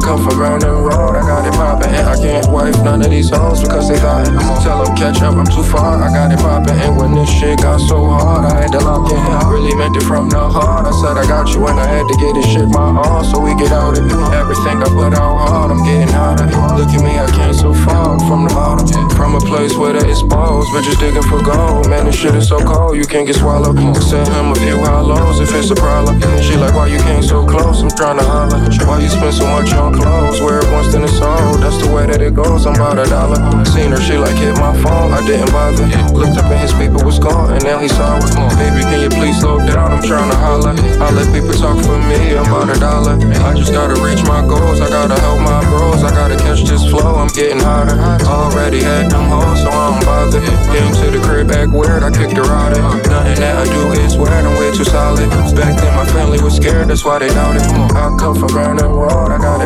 come from Brandon Road, I got it poppin', and I can't wipe none of these hoes because they thought tell them catch up, I'm too far. I got it poppin', and when this shit got so hard, I had to lock in. I really meant it from the heart. I said I got you, and I had to get this shit my all, so we get out of it. Everything I put out hard, I'm getting hotter. Look at me, I came so far from the bottom, from a place where they expose bitches digging for gold. Man, this shit is so cold, you can't get swallowed. Send him a few hollows if it's a problem. She like, why you came so close? I'm tryna holler. Why you spend so much on clothes? Wear it once then it's old. That's the way that it goes. I'm about $1. Seen her, she like hit my phone. I didn't bother. Looked up and his people was gone, and now he saw it. Baby, can you please slow down? I'm tryna holler. I let people talk for me. I'm about $1. I just gotta reach my goals. I gotta help my bros. I gotta catch this flow. I'm getting hotter. Already had them hoes, so I don't bother. Came to the crib, act weird. I kicked her out of. Nothing that I do is weird. I'm way too solid. Back then my family was scared, that's why they doubted. I come from Brandon Road, I got